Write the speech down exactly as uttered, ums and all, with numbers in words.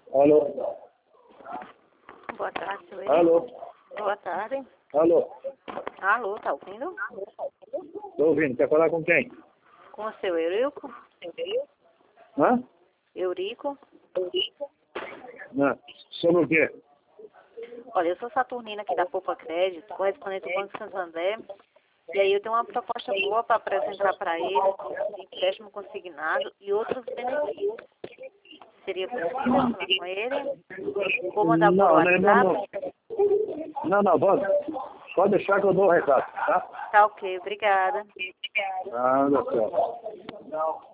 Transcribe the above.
Alô? Boa tarde, senhor. Alô? Boa tarde. Alô? Alô, tá ouvindo? Tô ouvindo. Quer falar com quem? Com o seu Eurico? Hã? Eurico? Não. Sobre o quê? Olha, eu sou Saturnina aqui da Poupa Crédito, correspondente do Banco Santander. E aí eu tenho uma proposta boa para apresentar para ele, de empréstimo consignado e outros benefícios. Seria possível falar com ele? Vou mandar por Não, né, não, WhatsApp? não. Não, não, pode, pode deixar que eu dou o recado, tá? Tá ok, obrigada. Nada, certo.